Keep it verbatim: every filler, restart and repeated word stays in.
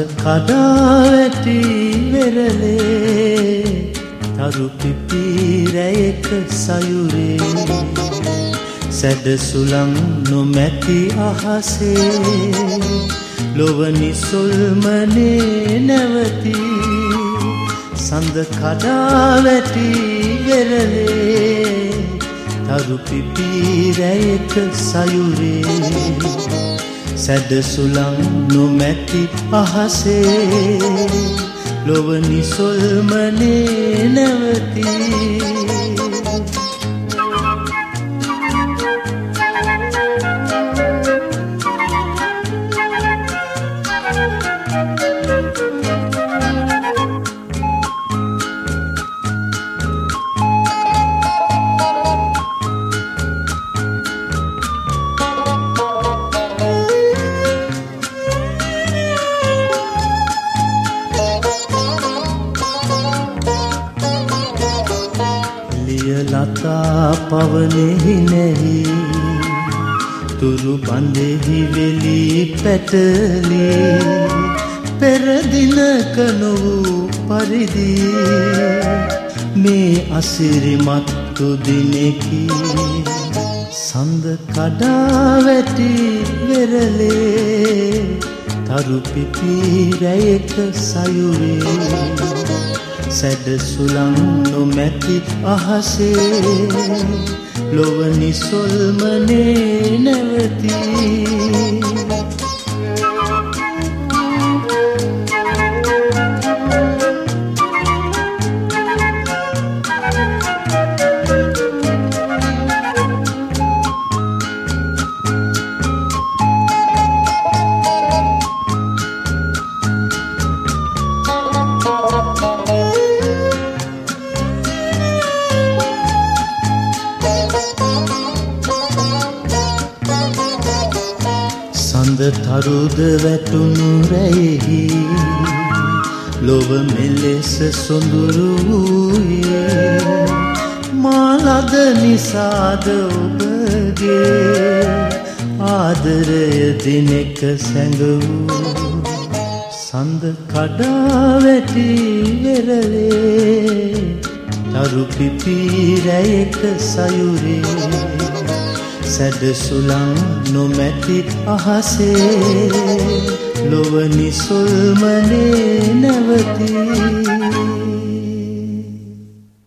කඩා වැටි වෙරළේ තරු පිපිරයක සයුරේ සැඩ සුළං නොමැති අහසේ ලොව නිසොල්මනේ නැවති සඳ කඩා වැටි වෙරළේ තරු පිපිරයක සයුරේ සැඩ සුළං නොමැති අහසේ ලොව නිසොල්මනේ නැවති ලතා පවනෙහි නැහි තුරු බඳෙහි වෙලි පැටලි පෙර දිනක නොවූ පරිදි මේ අසිරිමත්තු දිනෙකි සඳ කඩා වැටි වෙරළේ තරු පිපිරයක සයුරේ සැඩ සුළං නොමැති අහසේ ලොව නිසොල්මනේ නැවති සඳ තරුද වැටුණු රැයෙහි ලොව මෙලෙස සොඳුරු වූයේ මා ලද නිසාද ඔබගේ ආදරය දිනෙක සැඟවූ සඳ කඩා වැටි වෙරළේ තරු පිපිරයක සයුරේ සැඩ සුළං නොමැති අහසේ ලොව නිසොල්මනේ නැවති